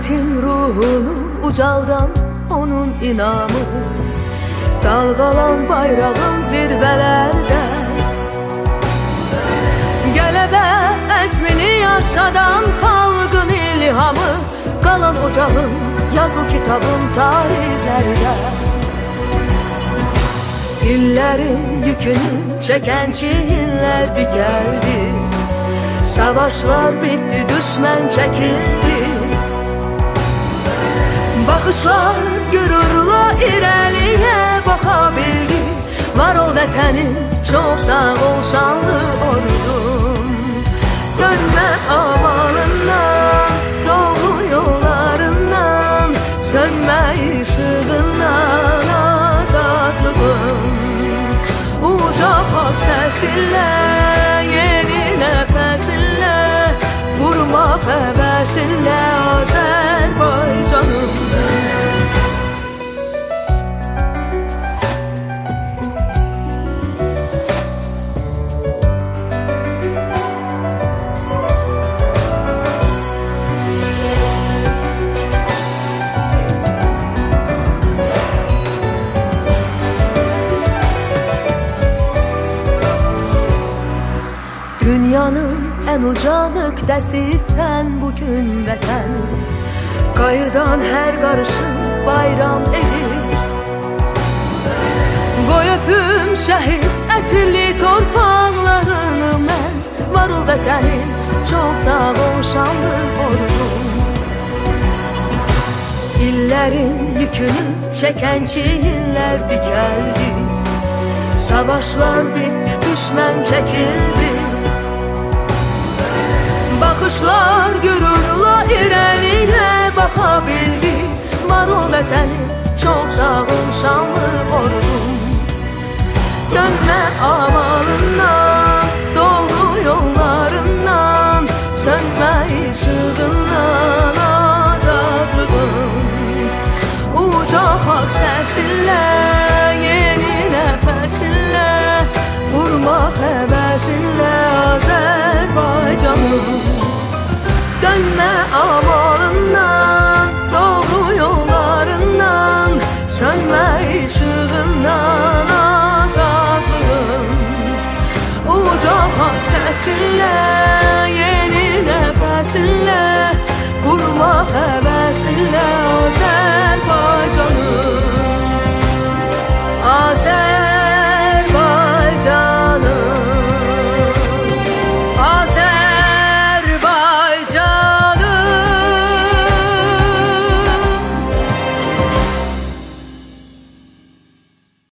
milletin ruhunu ucaldan onun inamı, dalgalan bayrağın zirvelerde. Qələbə əzmini yaşadan xalqın ilhamı, qalan ocağın yazıl kitabın tarihlərdə. İllərin yükünü çeken çillerdi geldi, savaşlar bitti, düşman çekildi. Bakışlar gürurla irəliyə baxa bildi. Var ol vətənin, çox sağ ol şanlı ordum. Dönmə amalından, doğru yollarından, sönmə ışığından azadlığın. Uca səsinlə, yeni nəfəsinlə, vurma həvəsinlə Azərbaycanım. Dünyanın en uca nöqtəsi sən bugün vətən, qayıdan hər qarışın bayram edir. Qoy öpüm şəhid ətirli torpaqlarını mən, var ol vətənim, çox sağ ol şanlı ordum. İllərin yükünü çəkən çillərdi gəldi, savaşlar bitti, düşman çəkildi. Bakışlar gürurla irəliyə baxa bildi. Var ol vətənim, çox sağ ol şanlı ordum. Dönmə amalından, doğru yollarından, sönmə işığından azadlığın. Uca xalq səsinlə, yeni nəfəsinlə, vurma həvəsinlə Azərbaycanım. Dönmə amalından, doğru yollarından, sönmə işığından azadlığın. Uca xalq səsinlə, yeni nəfəsinlə, qurma həvəsinlə Azərbaycanım.